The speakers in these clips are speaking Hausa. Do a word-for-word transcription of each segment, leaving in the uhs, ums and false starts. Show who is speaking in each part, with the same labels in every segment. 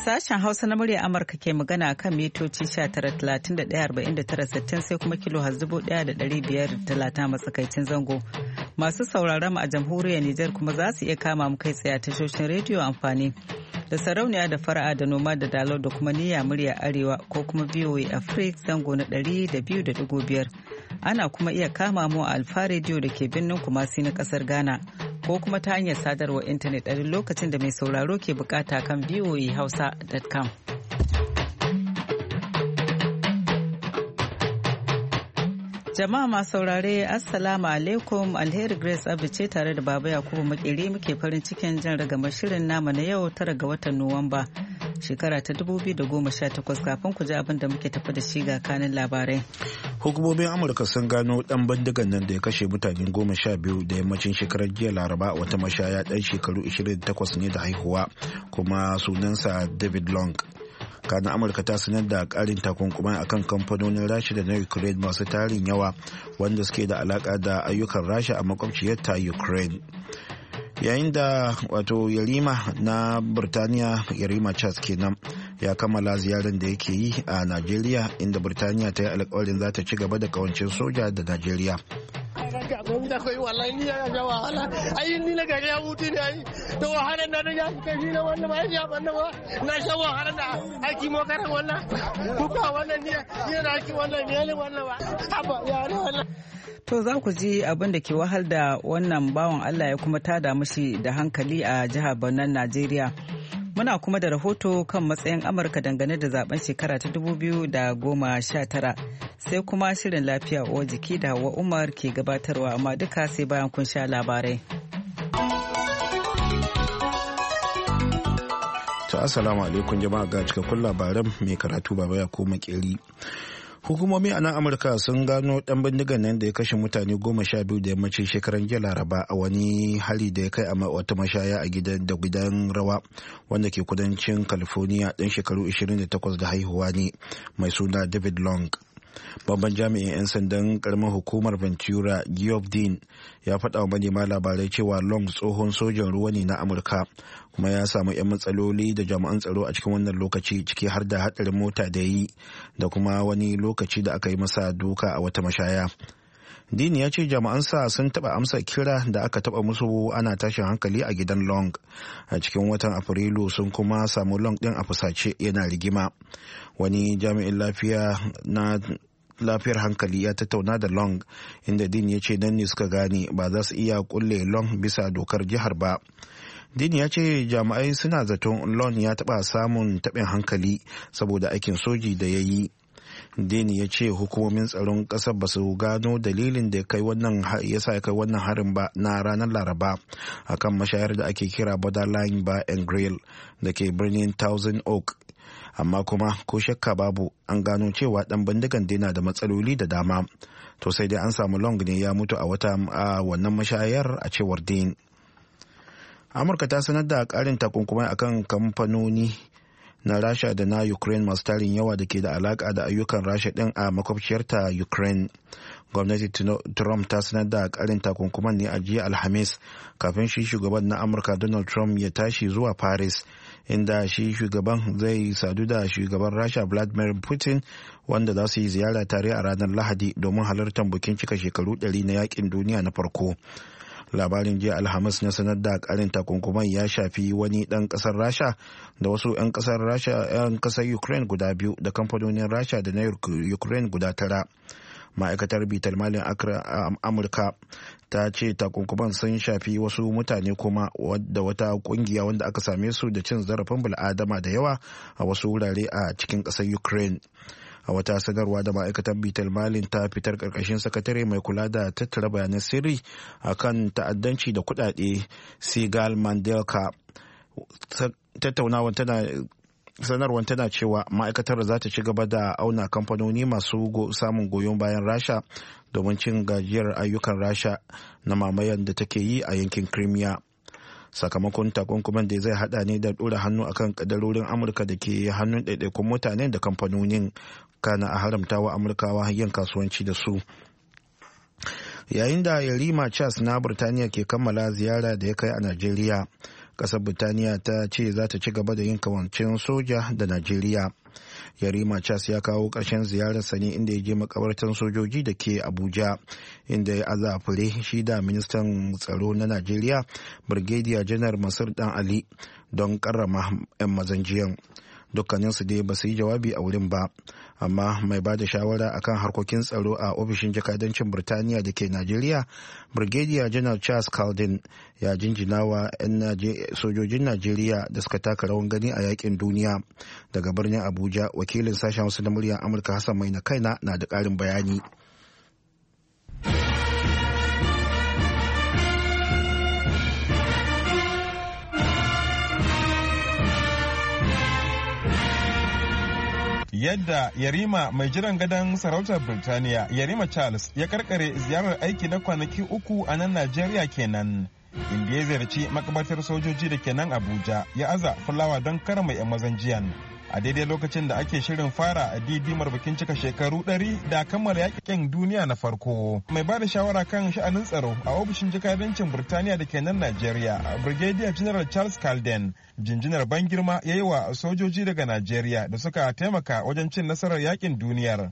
Speaker 1: Sashen Hausa na murya Amurka ke magana kan mitoci tara talatin da ɗaya arba'in da tara sittin sai kuma kilo dubu ɗaya da ɗari biyar da talatin matsakaicin zango. Masu sauraron mu a jamhuriyar Nijar kuma za su iya kama mu kai tsaye a tashoshin rediyo amfani da sarauniya da fara'a da noma da dalo da kuma niyya murya arewa ko kuma V O A Africa zango na ɗari da biyu da ɗigo biyar. Ana kuma iya kama mu a Alfa rediyo da ke birnin Kumasi na ƙasar Ghana. Ko kuma ta hanyar sadarwar intanet a lokacin da mai sauraro ke bukata kan v o a hausa dot com. Jama'a masu saurare Assalamu alaikum, Alheri Grace Abdi ce tare da Baba Yakubu Makeri muke farin cikin jan ragamar shirin nama na yau tara ga watan Nuwamba shekara ta dubu biyu da goma sha takwas. Kafin ku ji abin da muke tafi da shi ga kanin labarai.
Speaker 2: Hukumomin Amurka sun gano dan bindigan nan da ya kashe mutane goma sha biyu da yammacin shekarar jiya Laraba wata mashaya dan shekaru ashirin da takwas ne da haihuwa kuma sunansa David Long. Kana Amurka ta sanar da karin takunkumai akan kamfanonin Rasha da na Ukraine masu tarin yawa wanda suke da alaka da ayyukan Rasha a makwabciyar ta Ukraine. Yayin da wato yarima na Birtaniya yarima Charles kenan ya kammala ziyarar da yake yi a Najeriya inda Birtaniya ta yi alkawarin za ta ci gaba da kawancin soja da Najeriya.
Speaker 1: To za ku ji abin da ke wahal da wannan bawan Allah ya kuma tada mashi da hankali a jihar Borno Najeriya. Muna kuma da rahoto kan matsayin Amurka dangane da zaben shekara ta dubu biyu da goma sha tara sai kuma shirin lafiya uwar jiki da Hauwa Umar ke gabatarwa amma duka sai bayan kun sha labarai.
Speaker 2: To assalamu alaikum jama'a ga cikakkun labaran mai karatu Baba Yakubu Makeri. Hukumomi a nan Amurka sun gano dan bindigan nan da ya kashe mutane goma sha biyu da yammacin shekaran jiya Laraba a wani hali da ya kai a wata mashaya a gidan da gidan rawa wanda ke kudancin California dan shekaru ashirin da takwas da haihuwa ne mai suna David Long. Babban jami'in 'yan sandan karamar hukumar Ventura Geoff Dean ya faɗa wa manema labarai cewa Long tsohon sojan ruwa ne na Amurka kuma ya samu 'yan matsaloli da jami'an tsaro a cikin wannan lokaci ciki har da haɗarin mota da yi da kuma wani lokaci da aka yi masa duka a wata mashaya. Dean ya ce jami'ansa sun taɓa amsa kira da aka taɓa musu ana tashin hankali a gidan Long a cikin watan Afrilu sun kuma samu Long ɗin a fusace yana rigima. Wani jami'in lafiya na lafiyar hankali ya tattauna da Long inda Dean ya ce nan ne suka gane ba za su iya kulle Long bisa dokar jihar ba. Dean ya ce jami'ai suna zaton Long ya taɓa samun taɓin hankali saboda aikin soji da ya yi. Dean ya ce hukumomin tsaron ƙasar ba su gano dalilin da ya sa kai wannan harin ba na ranar Laraba akan mashayar da ake kira Borderline Bar and Grill da ke birnin Thousand Oak. Amma kuma ko shakka babu an gano cewa dan bindigan na da matsaloli da dama. To sai dai an samu Long ne ya mutu a wata a wannan mashayar a cewar Dean. Amurka ta sanar da karin takunkumai akan kamfanoni na Rasha da na Ukraine masu tarin yawa da ke da alaka da ayyukan Rasha din a makwabciyarta Ukraine. Gwamnati Trump ta sanar da karin takunkuman ne a jiya Alhamis kafin shi shugaban na Amurka Donald Trump ya tashi zuwa Paris inda shi shugaban zai sadu da shugaban Rasha Vladimir Putin wanda za su yi ziyara tare a ranar Lahadi domin halartar bikin cika shekaru ɗari na yakin duniya na farko. Labarin jiya Alhamis na sanar da karin takunkuman ya shafi wani dan kasar Rasha da wasu 'yan kasar Rasha 'yan kasar Ukraine guda biyu da kamfanonin Rasha da na Ukraine guda tara. Ma'aikatar bitar malin Amurka ta ce takunkuman sun shafi wasu mutane kuma da wata kungiya wanda aka same su da cin zarafin bil'adama da yawa a wasu wurare a cikin ƙasar Ukraine. A wata sadarwa da ma'aikatar bitar malin ta fitar karkashin sakatare mai kula da tattara bayanan sirri akan ta'addanci da kudade Sigal Mandelka tattaunawa tana sanarwar tana cewa ma'aikatar za ta ci gaba da auna kamfanoni masu samun goyon bayan Rasha domin cin gajiyar ayyukan Rasha na mamayan da take yi a yankin Crimea. Sakamakon takunkuman da zai hada ne da dora hannu akan kadarorin Amurka da ke hannun ɗaiɗaikun mutane da kamfanonin kana a haramtawa Amurkawa yin kasuwanci da su. Yayin da Yarima Charles na Birtaniya ke kammala ziyara da ya kai a Najeriya, ƙasar Birtaniya ta ce za ta ci gaba da yin kawancin soja da Najeriya. Yarima Charles ya kawo ƙarshen ziyararsa ne inda ya je makabartan sojoji da ke Abuja, inda ya aza fure shi da ministan tsaro na Najeriya Brigadier Janar Masur Dan Ali don karrama 'yan mazanjiyan. Dukkaninsu dai ba su yi jawabi a wurin ba, amma mai ba da shawara akan harkokin tsaro a ofishin jakadancin Birtaniya da ke Najeriya Brigadier Janar Charles Calden ya jinjina wa 'yan sojojin Najeriya da suka taka rawan gani a yakin duniya. Daga birnin Abuja, wakilin sashen Hausa na muryar Amurka Hassan Mai na kaina na da ƙarin bayani.
Speaker 3: Yadda Yarima mai jiran gadon sarautar Birtaniya Yarima Charles ya karkare ziyarar aiki na kwanaki uku a nan Najeriya kenan, inda ya ziyarci makabartar sojoji da ke nan Abuja ya aza fulawa don karama 'yan mazan jiyan. A daidai lokacin da ake shirin fara a didimar bikin cika shekaru ɗari da kammala yakin duniya na farko. Mai ba da shawara kan sha'anin tsaro a ofishin jakadancin Birtaniya da ke nan Najeriya, Brigadier General Charles Calden, jinjinar ban girma ya yi wa sojoji daga Najeriya da suka taimaka wajen cin nasarar yakin duniyar.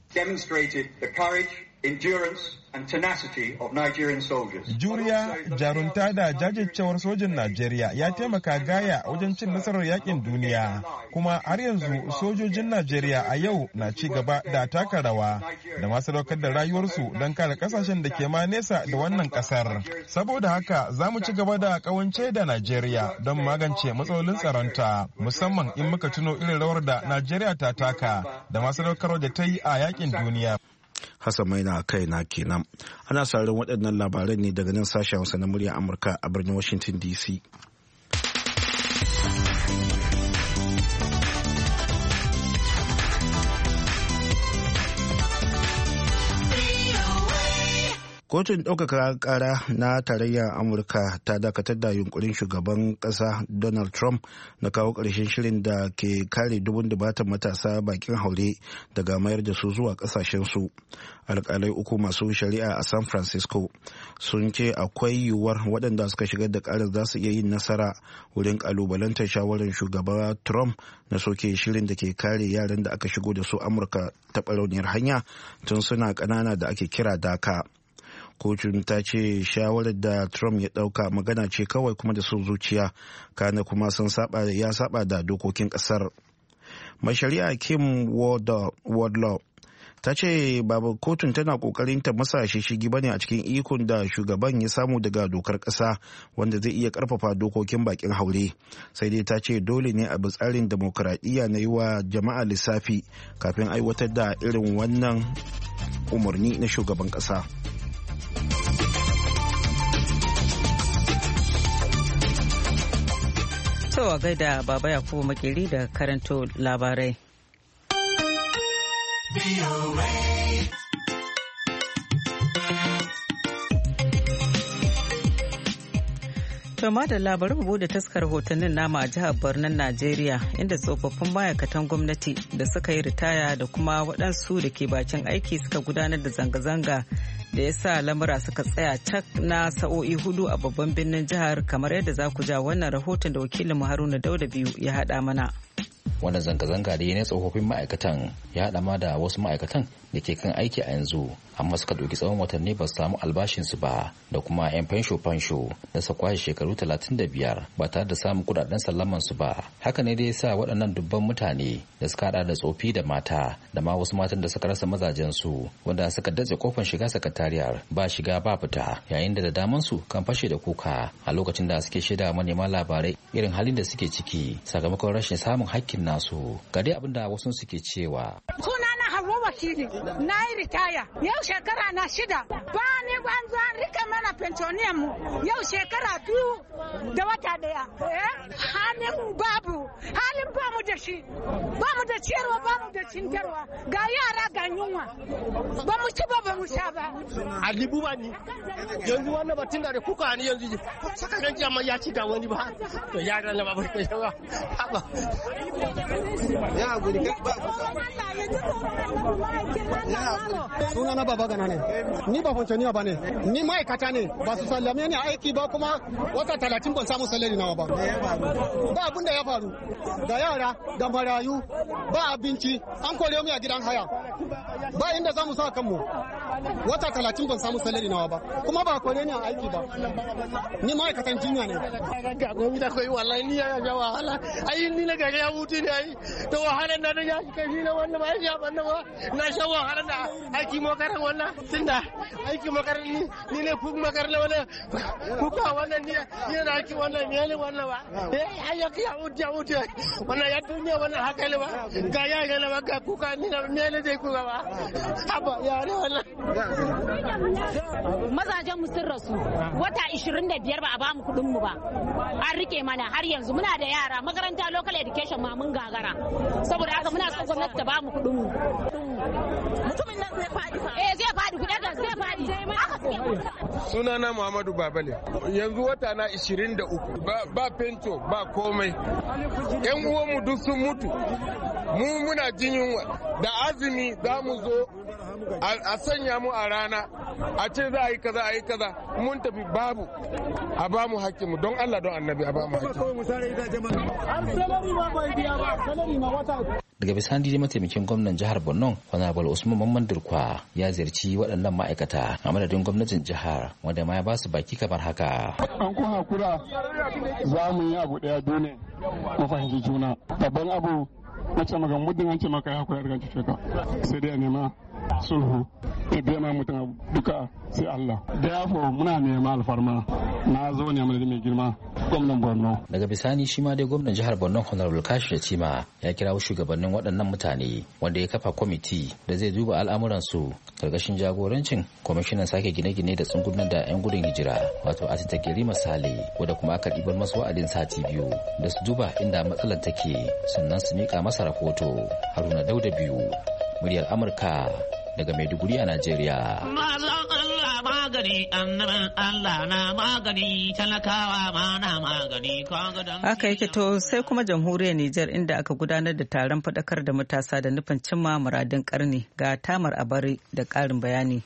Speaker 3: Endurance and tenacity of Nigerian soldiers. Juriya, jarunta da jajircewar sojin Najeriya ya taimaka gaya wajen cin nasarar yakin duniya, kuma har yanzu sojojin Najeriya a yau na ci gaba da taka rawa da masu daukar da rayuwarsu don kare kasashen da ke ma nesa da wannan kasar. Saboda haka za mu ci gaba da kawance da Najeriya don magance matsalolin tsaronta, musamman in muka tuno irin rawar da Najeriya ta taka da masu daukar da ta yi a yakin duniya.
Speaker 2: Hassan Mai na kai na kenan. Ana sauraron waɗannan labaran ne daga nan sashen Hausa na muryar Amurka a birnin Washington D C. Kotun ɗaukaka ƙara na tarayyar Amurka ta dakatar da yunkurin shugaban ƙasa Donald Trump na kawo ƙarshen shirin da ke kare dubun dubatan matasa bakin haure daga mayar da su zuwa ƙasashensu. Alƙalai uku masu shari'a a San Francisco sun ce akwai yiwuwar waɗanda suka shigar da ƙarar za su iya yin nasara wurin ƙalubalantar shawarar shugaba Trump na soke shirin da ke kare yaran da aka shigo da su Amurka ta ɓarauniyar hanya tun suna ƙanana da ake kira daka. Kotun ta ce shawarar da Trump ya dauka magana ce kawai kuma da son zuciya, kana kuma sun saba ya saba da dokokin kasar. Mai shari'a Kim Wardlaw ta ce babu kotun tana kokarin ta masa shishigi bane a cikin ikon da shugaban ya samu daga dokar kasa wanda zai iya karfafa dokokin bakin haure, sai dai ta ce dole ne a bi tsarin demokradiyya na yi wa jama'a lissafi kafin aiwatar da irin wannan umarni na shugaban kasa.
Speaker 1: To a gaida Baba Yakubu Makeri da karanto labarai. To da labarin bude taskar hotonnin nama a jihar Borno Najeriya, inda tsofaffin ma'aikatan gwamnati da suka yi ritaya da kuma waɗansu da ke bakin aiki suka gudanar da zanga-zanga da ya sa lamura suka tsaya cak na sa'o'i hudu a babban birnin jihar, kamar yadda za ku ja wannan rahoton da wakilin Haruna Dauda biyu ya haɗa mana.
Speaker 4: Wannan zanga-zanga da ya na tsofaffin ma'aikatan ya haɗa ma da wasu ma'aikatan da ke kan aiki a yanzu amma suka ɗauki tsawon watanni ba su samu albashinsu ba, da kuma 'yan fansho-fansho da su kwashe shekaru talatin da biyar ba tare da samun kudaden sallamansu ba. Haka ne dai sa waɗannan dubban mutane da suka haɗa da tsofi da mata da ma wasu matan da suka rasa mazajensu wanda suka datse kofar shiga sakatariyar ba shiga ba fita, yayin da da damansu kan fashe da kuka a lokacin da suke shaida manema labarai irin halin da suke ciki sakamakon rashin samun hakkin nasu. Ga dai abin da wasu suke cewa.
Speaker 5: Sunana Hauwa Wakili, na yi ritaya yau shekara na shida, ba ni banza rika mana pensioniyan mu yau shekara biyu da wata daya. Halin babu, halin ba mu da shi, ba mu da ciyarwa, ba mu da cintarwa, ga yara ga yunwa, ba mu ci ba ba mu sha ba.
Speaker 6: Alibu ba ni, yanzu wannan batun da kuka ni yanzu saka ganci amma ya ci da wani ba, to yara na ba barka yawa. Haba. Ya guri kai ba.
Speaker 7: Suna na baba gana ne, ni ba foncaniya ba ne, ni ma'aikata ne, ba su sallame ni aiki ba kuma wata talatin ban samu salari nawa ba. Ba abin da ya faru, da yara da marayu ba abinci an kore mu a gidan haya, ba inda za mu sa kanmu. Wata talatin ban samu salari nawa ba, kuma ba kore ni a aiki ba. Ni ma'aikatan jinya ne.
Speaker 6: Ga gomi da koyi wallahi ni ya ga wahala, ai ni na gari ya mutu ne ai, to wahalar na da ya shi kai na wannan ba ya ban ba, na sha wahalar da aiki makaran wannan, tunda aiki makaran ni ni ne ku makaran wannan, kuka wannan ni ni na aiki wannan ne ne wannan ba, eh ai ya ya mutu ya mutu, wannan ya duniya wannan haka ne ba, ga ya ga na ga kuka ni na ne ne dai kuka ba, haba ya ne wannan.
Speaker 8: Mazajen mu sun rasu wata ishirin da biyar ba a bamu kuɗin mu ba, an rike mana har yanzu muna da yara makaranta local education ma mun gagara, saboda haka muna son gwamnati ta bamu kuɗin mu. Mutumin nan zai faɗi fa. Eh zai faɗi kuɗin da zai faɗi.
Speaker 9: Sunana Muhammadu Babale, yanzu wata na ishirin da uku ba fento ba komai, yan uwanmu duk sun mutu, mu muna jin yunwa, da azumi za mu zo a sanya mu a rana a ce za a yi kaza a yi kaza, mun tafi babu, a ba mu hakkinmu don Allah don annabi a ba mu hakkinmu.
Speaker 4: Daga bisani dai mataimakin gwamnan jihar Borno Honorable Usman Mamman Durkwa ya ziyarci waɗannan ma'aikata a madadin gwamnatin jihar, wanda ma ya ba su baki kamar haka.
Speaker 10: An kun hakura za mu yi abu ɗaya dole mu fahimci juna. Babban abu na ce maka muddin an ce maka ya hakura daga cuce ka sai dai a nema sulhu ya biya ma mutum duka sai Allah. Da yafo muna nema alfarma na zo ne mai mai girma gwamnan Borno.
Speaker 4: Daga bisani shi ma dai gwamnan jihar Borno Honorable Kashi Shatima ya kirawo shugabannin waɗannan mutane wanda ya kafa kwamiti da zai duba al'amuransu karkashin jagorancin kwamishinan sake gine-gine da tsungunan da 'yan gudun hijira wato Atita Kerima Sale, wanda kuma aka ɗibar masu wa'adin sati biyu da su duba inda matsalar take sannan su miƙa masa rahoto. Haruna Dauda biyu muryar Amurka daga Maiduguri a Najeriya.
Speaker 11: Magani, Allah na magani, talakawa ma na magani.
Speaker 1: Haka yake to sai kuma jamhuriyar Nijar inda aka gudanar da taron faɗakar da matasa da nufin cimma muradin ƙarni, ga Tamar Abari da ƙarin bayani.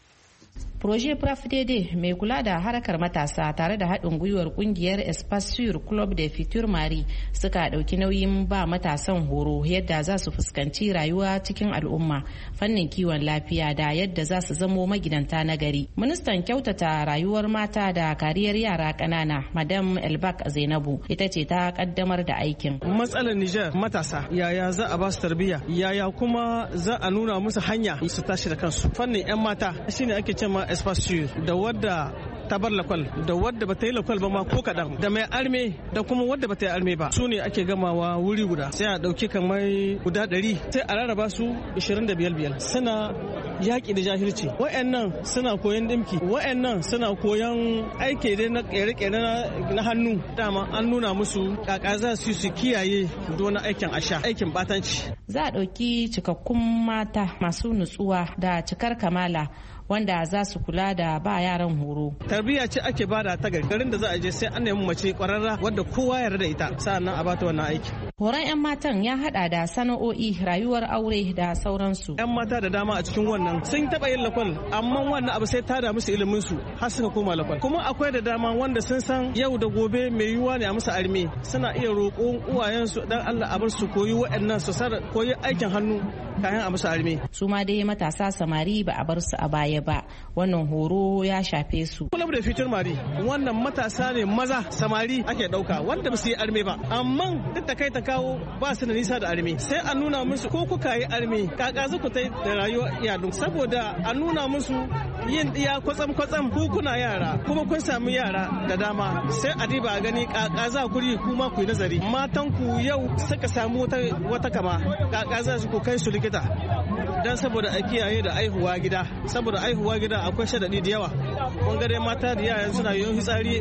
Speaker 12: Projet Prafdede mai kula da harkar matasa tare da haɗin gwiwar kungiyar Espasur Club de Futur Mari suka ɗauki nauyin ba matasan horo yadda za su fuskanci rayuwa cikin al'umma, fannin kiwon lafiya da yadda za su zamo magidanta na gari. Ministan kyautata rayuwar mata da kariyar yara ƙanana Madam Elbak Zainabu ita ce ta kaddamar da aikin.
Speaker 13: Matsalar Niger matasa yaya za a ba su tarbiyya, yaya kuma za a nuna musu hanya su tashi da kansu. Fannin 'yan mata shine ake cewa Espasur, da wadda ta bar lakwal da wadda ba ta yi lakwal ba ma ko kaɗan, da mai arme da kuma wadda ba ta yi arme ba, su ne ake gamawa wuri guda sai a ɗauki kamar guda ɗari sai a rarraba su ishirin da biyar biyar. Suna yaƙi da jahilci, wa'annan suna koyon ɗimki, wa'annan suna koyon aiki dai na ƙere-ƙere na hannu. Dama an nuna musu ƙaƙa za su su kiyaye wani aikin asha, aikin batanci.
Speaker 12: Za a ɗauki cikakkun mata masu nutsuwa da cikar kamala wanda za su kula da ba yaran horo.
Speaker 13: Tarbiyya ce ake bada ta gari, garin da za a je sai an nemi mace kwararra wadda kowa yarda da ita sa'annan a bata wannan aiki.
Speaker 12: Horon 'yan matan ya hada da sana'o'i, rayuwar aure da sauransu.
Speaker 13: 'Yan mata da dama a cikin wannan sun taba yin lakwal amma wannan abu sai tada musu ilimin su har suka koma lakwal. Kuma akwai da dama wanda sun san yau da gobe mai yiwuwa ne a musu arme, suna iya roƙon uwayensu dan Allah a bar su koyi waɗannan su koyi aikin hannu kayan a musu arme.
Speaker 12: Su ma dai matasa samari ba a bar su a baya ba, wannan horo ya shafe su.
Speaker 13: Club da Futur Mari wannan matasa ne maza samari ake dauka wanda ba su yi arme ba, amma duk da kai ta kawo ba su da nisa da arme, sai a nuna musu ko kuka yi arme kaka zu ku tai da rayuwar iyalin, saboda a nuna musu yin diya kwatsam kwatsam ku kuna yara kuma kun samu yara da dama, sai a diba a gani kaka za ku yi kuma ku yi nazari. Matan ku yau suka samu wata wata kama kaka za su ku kai su likita dan saboda a kiyaye da aihuwa gida, saboda aihuwa gida akwai shadadi da yawa. Kun ga dai mata da yayan suna yin fitsari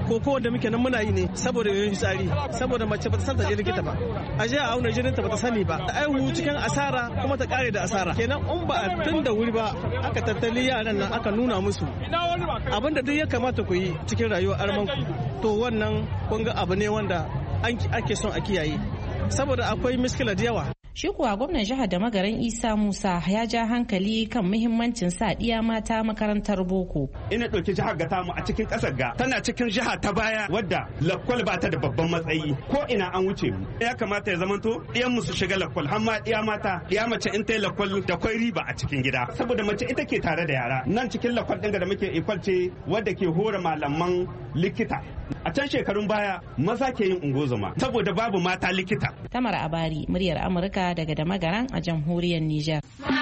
Speaker 13: ko ko wanda muke nan muna yi ne saboda yoyin fitsari saboda mace bata san ta je likita ba a je a auna jinin ta bata sani ba aihu cikin asara kuma ta kare da asara kenan in ba a tun da wuri ba aka tattali yaran nan aka nuna musu abinda duk ya kamata ku yi cikin rayuwar armanku to wannan kun ga abu ne wanda ake son a kiyaye saboda akwai miskila da yawa.
Speaker 12: Shi kuwa gwamnan jihar da magaran Isa Musa ya ja hankali kan muhimmancin sa ɗiya mata makarantar boko.
Speaker 14: Ina ɗauki jihar ga tamu a cikin ƙasar ga tana cikin jiha ta baya wadda lakwal ba ta da babban matsayi ko ina an wuce mu. Ya kamata ya zamanto ɗiyan mu su shiga lakwal har ma ɗiya mata ɗiya mace in ta yi lakwal da kwai riba a cikin gida saboda mace ita ke tare da yara nan cikin lakwal ɗin da muke ikwal ce wadda ke hora malaman likita. A can shekarun baya maza ke yin ungozoma saboda babu mata likita.
Speaker 12: Tamar Abari, muryar Amurka daga Damagaran a jamhuriyar Nijar.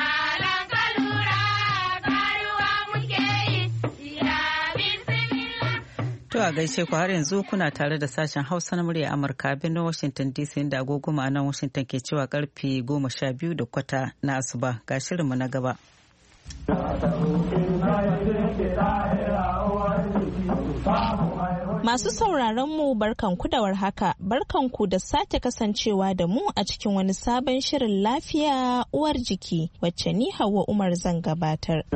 Speaker 1: To a gaishe ku har yanzu kuna tare da sashen Hausa na muryar Amurka birnin Washington D C inda agogo ma'anan Washington ke cewa karfe goma sha biyu da kwata na asuba ga shirinmu na gaba.
Speaker 15: Masu sauraron mu barkanku da warhaka, barkanku da sake kasancewa da mu a cikin wani sabon shirin lafiya uwar jiki wacce ni Hauwa Umar zan gabatar.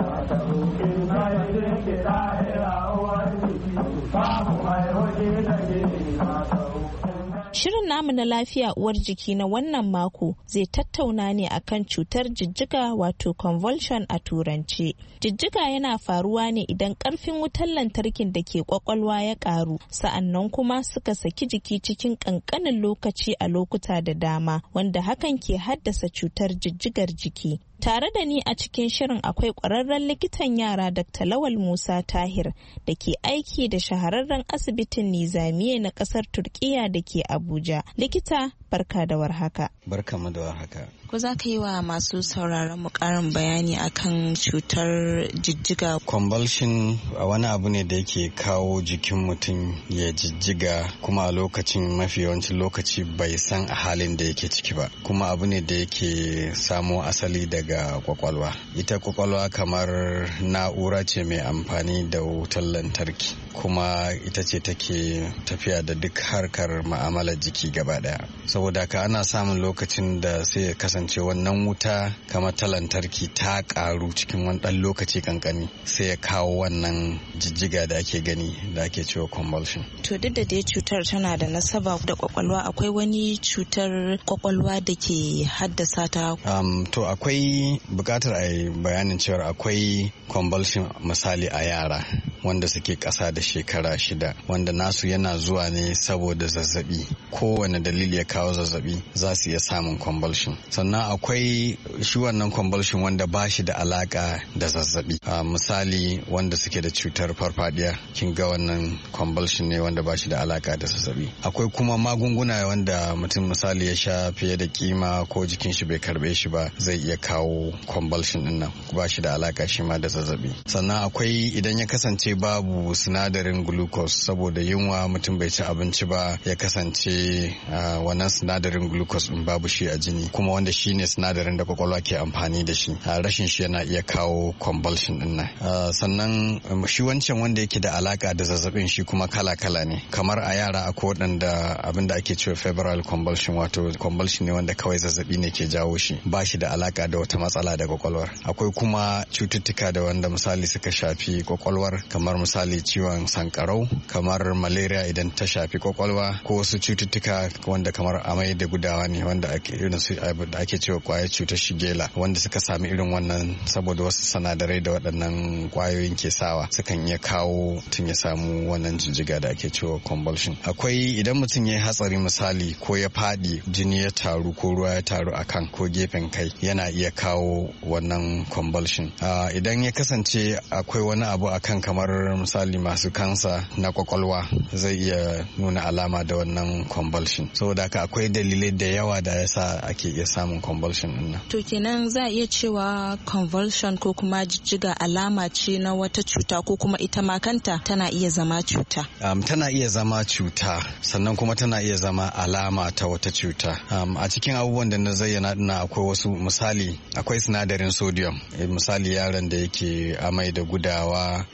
Speaker 15: Shirin namu na lafiya uwar jiki na wannan mako zai tattauna ne akan cutar jijjiga wato convulsion a turance. Jijjiga yana faruwa ne idan karfin wutar lantarkin da ke kwakwalwa ya karu, sa'annan kuma suka saki jiki cikin kankanin lokaci a lokuta da dama, wanda hakan ke haddasa cutar jijjigar jiki. Tare da ni a cikin shirin akwai ƙwararren likitan yara Dakta Lawal Musa Tahir da ke aiki da shahararren asibitin Nizamiye na ƙasar Turkiya da ke Abuja. Likita, barka da warhaka.
Speaker 16: Barka mu da warhaka.
Speaker 15: Ko za ka yi wa masu sauraron mu ƙarin bayani akan cutar jijjiga?
Speaker 16: Convulsion a wani abu ne da yake kawo jikin mutum ya jijjiga kuma a lokacin mafi yawancin lokaci bai san a halin da yake ciki ba. Kuma abu ne da yake samo asali daga ga kwakwalwa. Ita kwakwalwa kamar na'ura ce mai amfani da wutar lantarki kuma ita ce take tafiya da duk harkar ma'amalar jiki gaba daya. Saboda ka ana samun lokacin da sai ya kasance wannan wuta kamar ta lantarki ta karu cikin wani dan lokaci kankani sai ya kawo wannan jijjiga da ake gani da ake cewa convulsion.
Speaker 15: To duk da dai cutar tana da nasaba da kwakwalwa, akwai wani cutar kwakwalwa da ke haddasa ta?
Speaker 16: Um, to akwai bukatar a yi bayanin cewar akwai convulsion misali a yara wanda suke ƙasa da shekara shida wanda nasu yana zuwa ne saboda zazzabi. Kowane dalili ya kawo zazzabi za su iya samun convulsion. Sannan akwai shi wannan convulsion wanda ba shi da alaka da zazzabi. Uh, misali wanda suke da cutar farfadiya kin ga wannan convulsion ne wanda ba shi da alaka da zazzabi. Akwai kuma magunguna wanda mutum misali ya sha fiye da kima ko jikin shi bai karbe shi ba zai iya kawo convulsion din nan, ba shi da alaka shi ma da zazzabi. Sannan akwai idan ya kasance babu sinadarin glucose saboda yunwa mutum bai ci abinci ba ya kasance uh, wannan sinadarin glucose din babu shi a jini kuma wanda shi ne sinadarin da kwakwalwa ke amfani da shi, uh, rashin shi yana iya kawo convulsion din nan. Uh, sannan um, shi wancan wanda yake da alaka da zazzabin shi kuma kala-kala ne, kamar a yara akwai waɗanda abin da ake cewa febrile convulsion wato convulsion ne wanda kawai zazzabi ne ke jawo shi, ba shi da alaka da wata matsala da kwakwalwar. Akwai kuma cututtuka da wanda misali suka shafi kwakwalwar kamar misali ciwon sankarau, kamar malaria idan ta shafi kwakwalwa, ko wasu cututtuka wanda kamar amai da gudawa ne wanda ake irin su da ake cewa kwayar cutar shigela wanda suka sami irin wannan saboda wasu sanadarai da waɗannan kwayoyin ke sawa sukan iya kawo tun ya samu wannan jijjiga da ake cewa convulsion. Akwai idan mutum ya yi hatsari misali ko ya faɗi jini ya taru ko ruwa ya taru a kan ko gefen kai yana iya kawo wannan convulsion. Uh, idan ya kasance akwai wani abu akan kamar misali masu kansa na kwakwalwa zai iya nuna alama da wannan convulsion. Saboda haka akwai dalilai da yawa da yasa ake iya samun convulsion din nan.
Speaker 15: To kenan za a iya cewa convulsion ko kuma jijjiga alama ce na wata cuta ko kuma ita ma kanta tana iya zama cuta?
Speaker 16: Um, tana iya zama cuta sannan kuma tana iya zama alama ta wata cuta. Um, a cikin abubuwan da na zayyana dina akwai wasu misali akwai sinadarin sodium. E, misali yaron da yake amai da gudawa ya kasance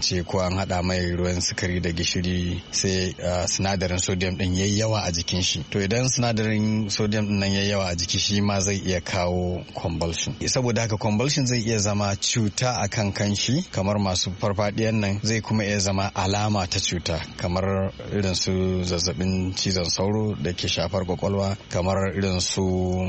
Speaker 16: kasance ko an hada mai ruwan sukari da gishiri sai sinadarin sodium din yayi yawa a jikin shi. To idan sinadarin sodium din nan yayi yawa a jiki shi ma zai iya kawo convulsion. Saboda haka convulsion zai iya zama cuta a kan kanshi kamar masu farfadiyan nan, zai kuma iya zama alama ta cuta kamar irin su zazzabin cizon sauro da ke shafar kwakwalwa, kamar irin su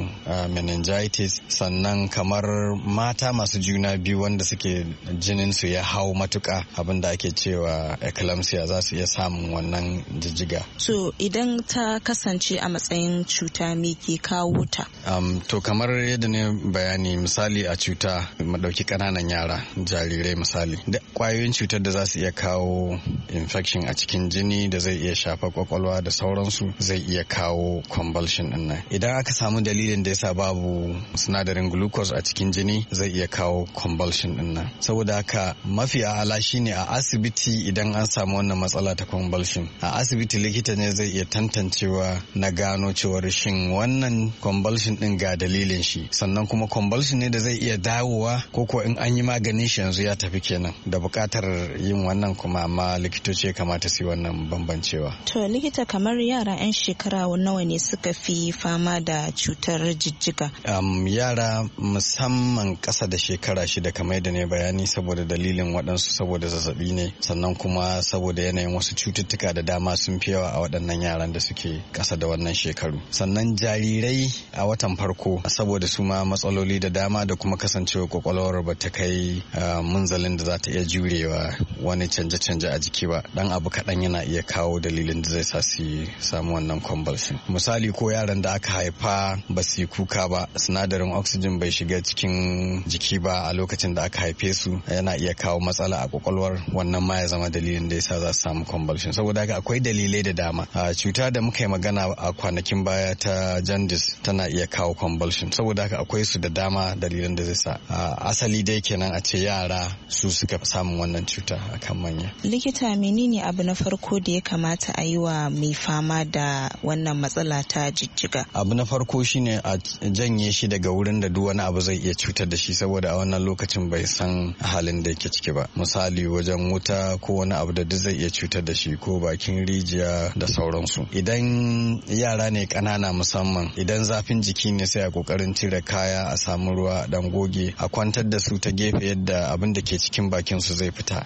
Speaker 16: meningitis, sannan kamar mata masu juna biyu wanda suke jinin su ya hau matuka abinda ake cewa eclampsia za su iya samun wannan jijjiga.
Speaker 15: So idan ta kasance a matsayin cuta me ke kawo ta?
Speaker 16: Um, to kamar yadda ne bayani, misali a cuta mu dauki kananan yara jarirai misali, da kwayoyin cutar da za su iya kawo infection a cikin jini da zai iya shafa kwakwalwa da sauransu zai iya kawo convulsion din nan. Idan aka samu dalilin da yasa babu sinadarin glucose a cikin jini zai iya kawo convulsion din nan. Saboda haka mafi a'ala shine a asibiti idan an samu wannan matsala ta convulsion, a asibiti likita ne zai iya tantancewa na gano cewar shin wannan convulsion din ga dalilin shi, sannan kuma convulsion ne da zai iya dawowa ko ko in an yi maganin shi yanzu ya tafi kenan, da bukatar yin wannan kuma amma likitoci ya kamata su yi wannan bambancewa.
Speaker 15: To likita, kamar yara 'yan shekara nawa ne suka fi fama da cutar jijjiga?
Speaker 16: Um, yara musamman ƙasa da shekara shida kamar yadda ne bayani, saboda dalilin waɗansu saboda zazzabi ne, sannan kuma saboda yanayin wasu cututtuka da dama sun fi yawa a waɗannan yaran da suke ƙasa da wannan shekaru. Sannan jarirai a watan farko saboda su ma matsaloli da dama da kuma kasancewa kwakwalwar ba ta kai munzalin da za ta iya jurewa wani canje-canje a jiki ba, dan abu kaɗan yana iya kawo dalilin da zai sa su samu wannan convulsion. Misali ko yaran da aka haifa ba su kuka ba, sinadarin oxygen bai shiga cikin jiki ba a lokacin da aka haife su, yana iya kawo matsala a kwakwalwar, wannan ma ya zama dalilin da yasa za su samu convulsion. Saboda haka akwai dalilai da dama. A cuta da muka yi magana a kwanakin baya ta jaundice tana iya kawo convulsion, saboda haka akwai su da dama dalilan da zai sa. Asali dai kenan a ce yara su suka samun wannan cuta akan manya.
Speaker 15: Likita, menene abu na farko da ya kamata a yi wa mai fama da wannan matsala ta jijjiga?
Speaker 16: Abu na farko shine a janye shi daga wurin da duk wani abu zai iya cutar da shi, saboda a wannan lokacin bai san halin da yake ciki ba. Misali wajen wuta ko wani abu da duk zai iya cutar da shi, ko bakin rijiya da sauransu. Idan yara ne ƙanana musamman, idan zafin jiki ne sai a kokarin cire kaya, a samu ruwa dan goge, a kwantar da su ta gefe yadda abin da ke cikin bakin su zai fita.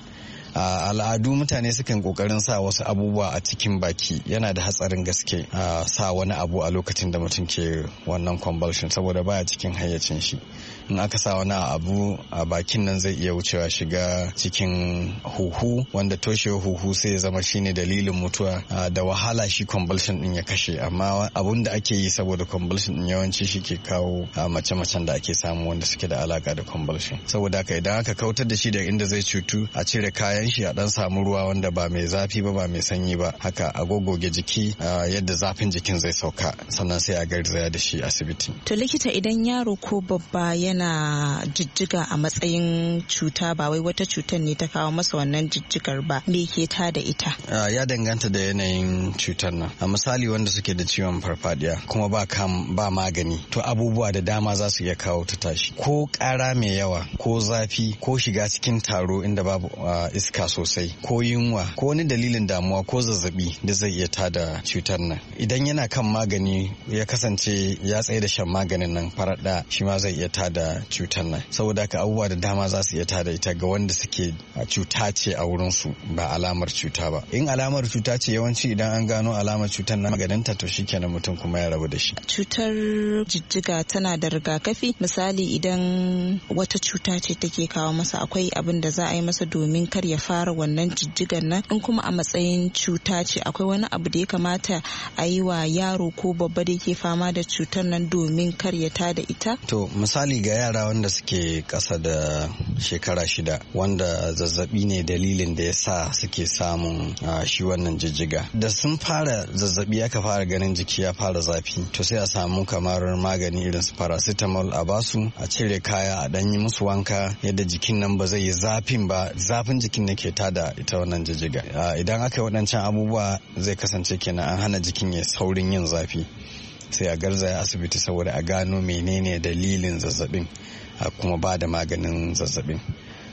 Speaker 16: a al'adu mutane sukan kokarin sa wasu abubuwa a cikin baki, yana da hatsarin gaske a sa wani abu a lokacin da mutum ke wannan convulsion, saboda baya cikin hayyacin shi. In aka sa wani abu a bakin nan zai iya wucewa shiga cikin huhu, wanda toshewar huhu sai ya zama shine dalilin mutuwa, da wahala shi convulsion din ya kashe. Amma abun da ake yi saboda convulsion din yawanci shi ke kawo mace-macen da ake samu wanda suke da alaka da convulsion. Saboda haka idan aka kautar da shi da inda zai cutu, a cire kayan shi, a dan samu ruwa wanda ba mai zafi ba ba mai sanyi ba, haka a gogoge jiki yadda zafin jikin zai sauka, sannan sai a garzaya da shi asibiti.
Speaker 15: To likita, idan yaro ko babba yana jijjiga a matsayin cuta, ba wai wata cutar ne ta kawo masa wannan jijjigar ba, me ke ta da ita?
Speaker 16: Ya danganta da yanayin cutar nan. A misali wanda suke da ciwon farfadiya kuma ba kam ba magani, to abubuwa da dama za su iya kawo ta tashi, ko ƙara mai yawa, ko zafi, ko shiga cikin taro inda babu iska sosai, ko yunwa, ko wani dalilin damuwa, ko zazzabi da zai iya tada cutar nan. Idan yana kan magani ya kasance ya tsaye da shan maganin nan farar ɗaya, shi ma zai iya tada cutar nan. Saboda haka abubuwa da dama za su iya tada ita ga wanda suke cuta ce a wurin su, ba alamar cuta ba. In alamar cuta ce, yawanci idan an gano alamar cutar na maganinta, to shikenan mutum kuma ya rabu da shi.
Speaker 15: Cutar jijjiga tana da rigakafi? Misali idan wata cuta ce take kawo masa, akwai abin da za a yi masa domin kar ya fara wannan jijjigan nan? In kuma a matsayin cuta ce, akwai wani abu da ya kamata a yi wa yaro ko babba da yake fama da cutar nan domin kar ya tada ita?
Speaker 16: To misali ga yara wanda suke ƙasa da shekara shida, wanda zazzabi ne dalilin da ya sa suke samun shi wannan jijjiga. Da sun fara zazzabi aka fara ganin jiki ya fara zafi, to sai a samu kamar magani irin su paracetamol a basu, a cire kaya, a ɗan yi musu wanka yadda jikin nan ba zai yi zafin ba, zafin jikin ne ke tada ita wannan jijjiga. Idan aka yi waɗancan abubuwa zai kasance kenan an hana jikin ya saurin yin zafi, sai a garzaya asibiti saboda a gano menene dalilin zazzabin, a kuma ba da maganin zazzabin.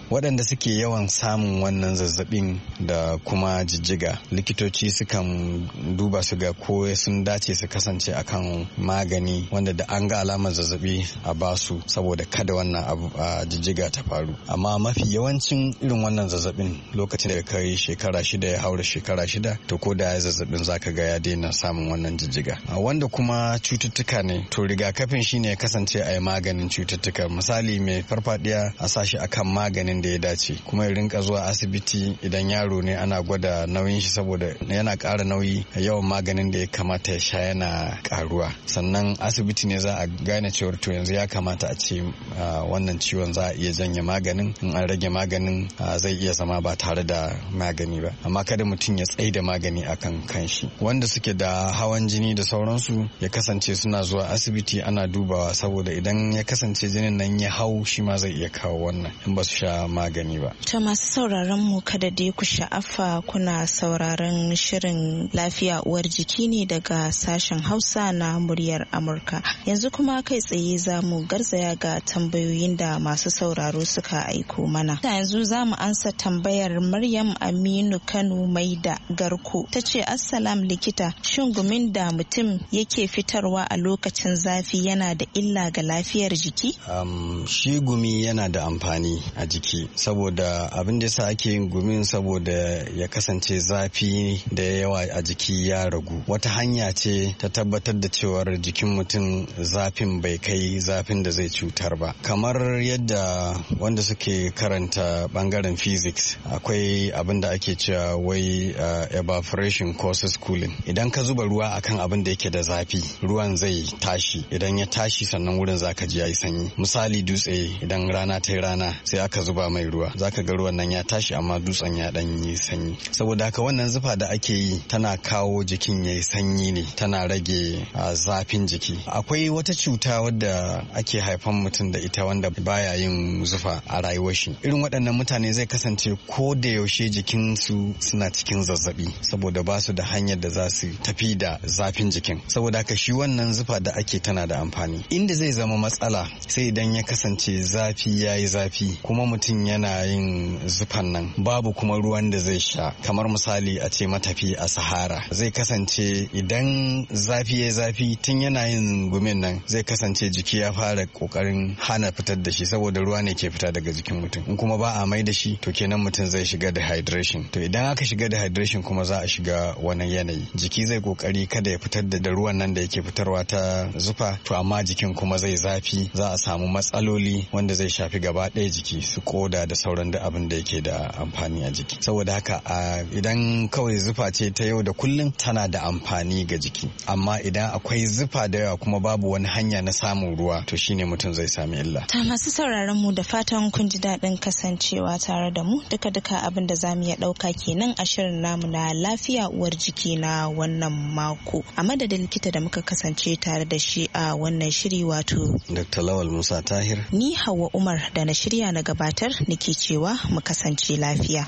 Speaker 16: waɗanda suke yawan samun wannan zazzabin da kuma jijjiga likitoci sukan duba su ga ko sun dace su kasance akan magani wanda da an ga alamar zazzabi a basu saboda kada wannan abu a jijjiga ta faru. Amma mafi yawancin irin wannan zazzabin lokacin da kai shekara shida ya haura shekara shida to ko da ya zazzabin zaka ga ya daina samun wannan jijjiga. A wanda kuma cututtuka ne to rigakafin shine ya kasance a yi maganin cututtuka. Misali mai farfadiya a sashi akan maganin da ya dace kuma ya rinka zuwa asibiti idan yaro ne ana gwada nauyin shi saboda yana ƙara nauyi yawan maganin da ya kamata ya sha yana ƙaruwa. Sannan asibiti ne za a gane cewar to yanzu ya kamata a ce wannan ciwon za a iya janye maganin, in an rage maganin zai iya zama ba tare da magani ba. Amma kada mutum ya tsaida magani akan kanshi. Wanda suke da hawan jini da sauransu ya kasance suna zuwa asibiti ana dubawa saboda idan ya kasance jinin nan ya hau shi ma zai iya kawo wannan in ba su sha magani ba.
Speaker 15: Ta masu sauraron mu kada dai ku sha'afa kuna sauraron shirin lafiya uwar jiki ne daga sashen Hausa na muryar Amurka. Yanzu kuma kai tsaye za mu garzaya ga tambayoyin da masu sauraro suka aiko mana. Ta yanzu za mu ansa tambayar Maryam Aminu Kano Maida Garko. Ta ce Assalam likita, shin gumin da mutum yake fitarwa a lokacin zafi yana da illa ga lafiyar jiki?
Speaker 16: Um, shi gumi yana da amfani a jiki saboda abin da yasa ake yin gumin saboda ya kasance zafi da yawa a jiki ya ragu. Wata hanya ce ta tabbatar da cewar jikin mutum zafin bai kai zafin da zai cutar ba. Kamar yadda wanda suke karanta bangaren physics akwai abin da ake cewa wai uh, evaporation causes cooling. Idan ka zuba ruwa akan abin da yake da zafi ruwan zai tashi, idan ya tashi sannan wurin zaka ji yayi sanyi. Misali dutse idan rana ta yi rana sai aka zuba mai ruwa zaka ga ruwan nan ya tashi amma dutsen ya dan yi sanyi. Saboda haka wannan zufa da ake yi tana kawo jikin yayi sanyi ne, tana rage uh, zafin jiki. Akwai wata cuta wadda ake haifan mutum da ita wanda baya yin zufa a rayuwar shi. Irin waɗannan mutane zai kasance ko da yaushe jikinsu suna cikin zazzabi saboda ba su da hanyar da za su tafi da zafin jikin. Saboda haka shi wannan zufa da ake tana da amfani. Inda zai zama matsala sai idan ya kasance zafi ya yi zafi kuma mutum yana yin zufan nan babu kuma ruwan da zai sha. Kamar misali a ce matafi a Sahara zai kasance idan zafi ya zafi tun yana yin gumin nan zai kasance jiki ya fara kokarin hana fitar da shi saboda ruwa ne ke fita daga jikin mutum. In kuma ba a mai da shi to kenan mutum zai shiga dehydration. To idan aka shiga dehydration kuma za a shiga wani yanayi. Jiki zai kokari kada ya fitar da ruwan nan da yake fitarwa ta zufa to amma jikin kuma zai zafi, za a samu matsaloli wanda zai shafi gaba ɗaya jiki, su koda da sauran da abin da yake da amfani a jiki. Saboda haka a idan kawai zufa ce ta yau da kullum tana da amfani ga jiki, amma idan akwai zufa da yawa kuma babu wani hanya na samun ruwa to shine mutum zai sami illa.
Speaker 15: Ta masu sauraron mu da fatan kun ji daɗin kasancewa tare da mu, duka duka abin da zamu iya ɗauka kenan a shirin namu na lafiya uwar jiki na wannan mako. A madadin likita da muka kasance tare da shi a wannan shiri wato
Speaker 16: Doctor Lawal Musa Tahir,
Speaker 15: ni Hauwa Umar da na shirya na gabatar nake cewa mu kasance lafiya.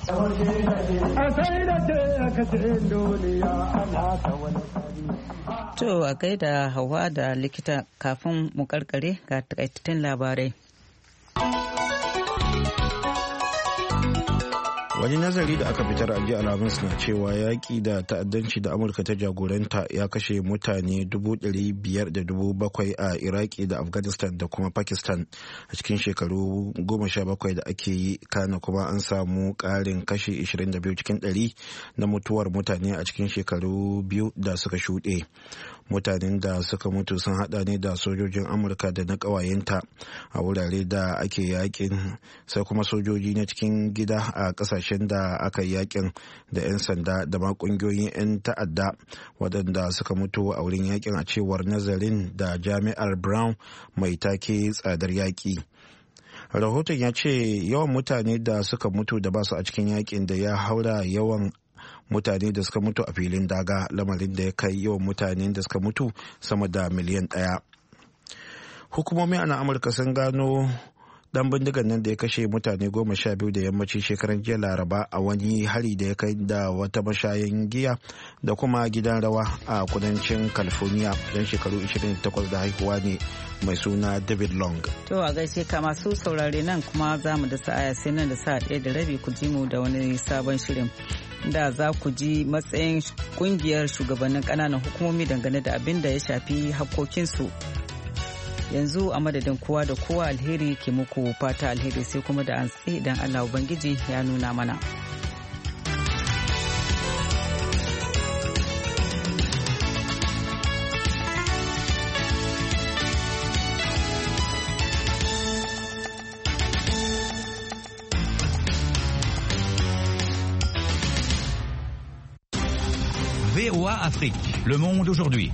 Speaker 1: To a gaida Hauwa da likita, kafin mu karkare ga takaitattun labarai.
Speaker 2: Wani nazari da aka fitar a jiya Alhamis na cewa yaƙi da ta'addanci da Amurka ta jagoranta ya kashe mutane dubu ɗari biyar da dubu bakwai a Iraki da Afghanistan da kuma Pakistan a cikin shekaru goma sha bakwai da ake yi, kana kuma an samu ƙarin kashi ishirin da biyu cikin ɗari na mutuwar mutane a cikin shekaru biyu da suka shuɗe. Mutanen da suka mutu sun hada ne da sojojin Amurka da na ƙawayenta a wurare da ake yakin, sai kuma sojoji na cikin gida a ƙasashen da aka yi yakin da 'yan sanda da ma ƙungiyoyin 'yan ta'adda waɗanda suka mutu a wurin yakin, a cewar nazarin da Jami'ar Brown mai take tsadar yaƙi. Rahoton ya ce yawan mutane da suka mutu da basu a cikin yakin da ya haura yawan mutane da suka mutu a filin daga, lamarin da ya kai yawan mutanen da suka mutu sama da miliyan ɗaya. Hukumomi a Amurka sun gano dan bindigan nan da ya kashe mutane goma sha biyu da yammacin shekaran jiya laraba a wani hari da ya kai da wata mashayin giya da kuma gidan rawa a kudancin california dan shekaru ishirin da takwas da haihuwa ne mai suna David Long.
Speaker 1: To a gaishe ka masu saurare nan kuma za mu da sa'aya sai nan da sa'a ɗaya da rabi ku ji mu da wani sabon shirin. Da za ku ji matsayin kungiyar shugabannin ƙananan hukumomi dangane da abin da ya shafi hakkokinsu. Yanzu a madadin kowa da kowa alheri ke muku fata alheri sai kuma da an tsaye idan Allah Ubangiji ya nuna mana.
Speaker 17: V O A Afrique, Le Monde aujourd'hui.